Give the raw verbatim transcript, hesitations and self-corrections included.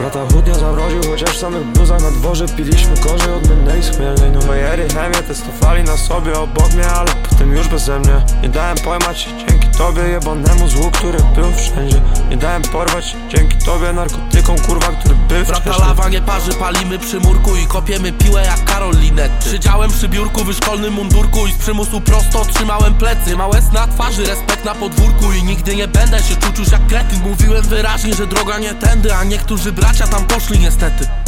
Tata chód nie zawrodził, chociaż w samych bluzach na dworze piliśmy korzy od mydnej schmielnej. Numery, chemię testowali na sobie obok mnie, ale potem już beze mnie. Nie dałem pojmać się dzięki tobie jebonemu złu, który był wszędzie. Nie dałem porwać się dzięki tobie narkotykom, kurwa, który był wcześniej. Brata lawa nie parzy, palimy przy murku i kopiemy piłę jak Karol Linetty. Siedziałem przy biurku w szkolnym mundurku i z przymusu prosto trzymałem plecy. Małe na twarzy, respekt na podwórku i nigdy nie będę się czuć już jak kretyn. Mówiłem wyraźnie, że droga nie tędy, a niektórzy bracia tam poszli niestety.